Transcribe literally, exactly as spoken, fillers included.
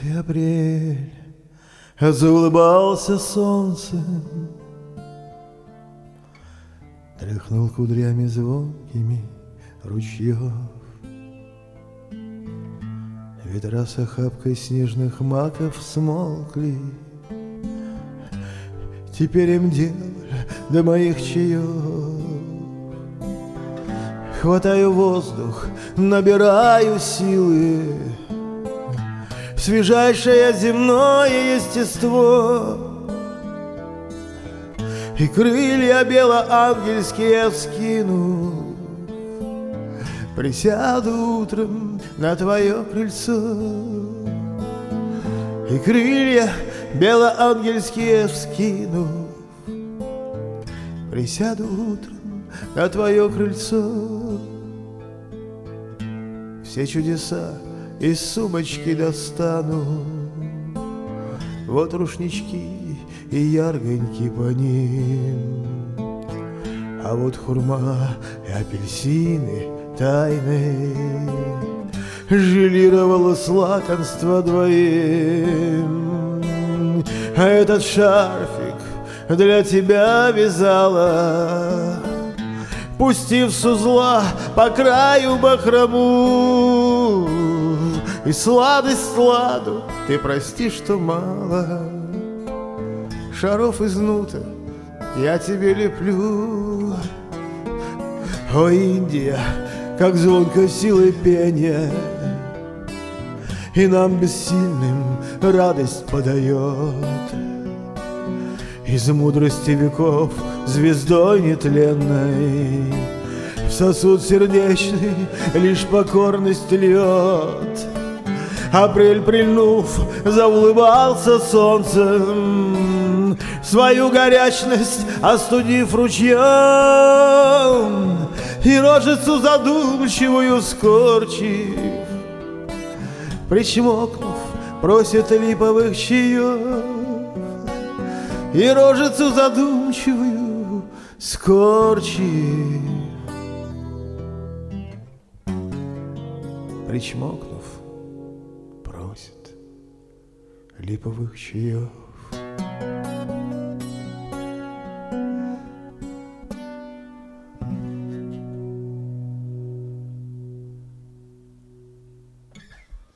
И апрель заулыбался солнцем, тряхнул кудрями звонкими ручьев. Ветра с охапкой снежных маков смолкли, теперь им дел до моих чаев. Хватаю воздух, набираю силы, свежайшее земное естество, и крылья белоангельские вскину, присяду утром на твое крыльцо. И крылья белоангельские вскину, присяду утром на твое крыльцо. Все чудеса из сумочки достану, вот рушнички и яргоньки по ним, а вот хурма и апельсины тайны желировало с лакомства двоим. А этот шарфик для тебя вязала, пустив с узла по краю бахрому. И сладость сладу, ты прости, что мало шаров из нута я тебе леплю. О, Индия, как звонко силой пения, и нам бессильным радость подает. Из мудрости веков звездой нетленной в сосуд сердечный лишь покорность льет. Апрель, прильнув, заулыбался солнцем, свою горячность остудив ручьем, и рожицу задумчивую скорчив, причмокнув, просит липовых чаев. И рожицу задумчивую скорчив, причмокнув, просит липовых чаев.